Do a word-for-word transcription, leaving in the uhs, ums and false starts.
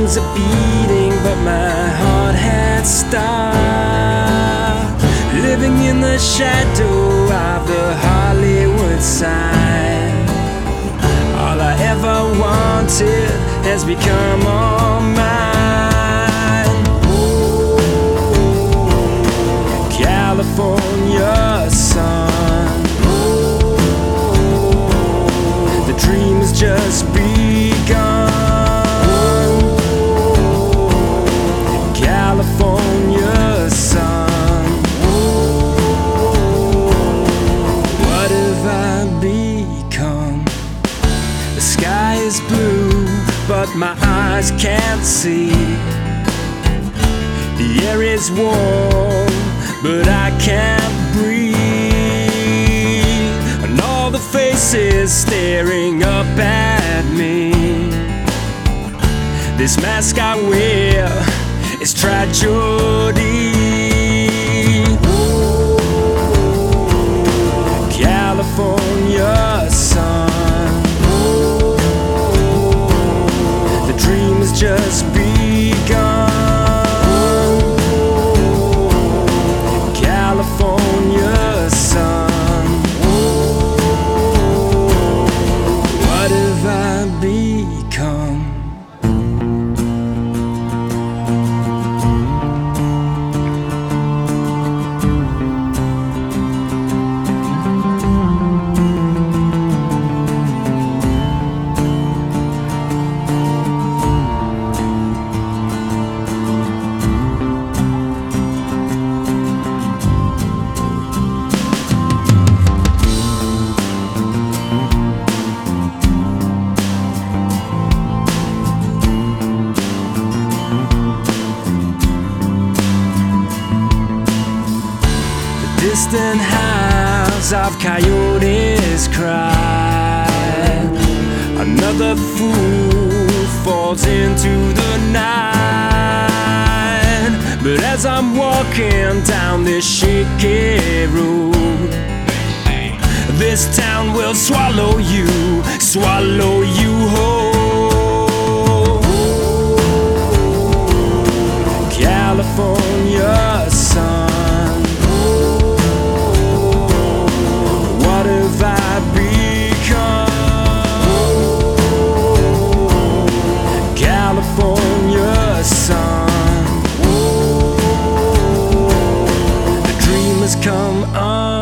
lungs are beating, but my heart had stopped. Living in the shadow of the Hollywood sign. All I ever wanted has become all mine. California sun, the dream has just begun. California sun, what have I become? The sky is blue, but my eyes can't see. The air is warm, but I can't breathe. And all the faces staring up at me. This mask I wear is tragedy. California sun, the dream has just begun. California sun, what have I become? Distant howls of coyotes cry. Another fool falls into the night. But as I'm walking down this shaky road, this town will swallow you, swallow you whole. California sun, California sun, the dream has come on.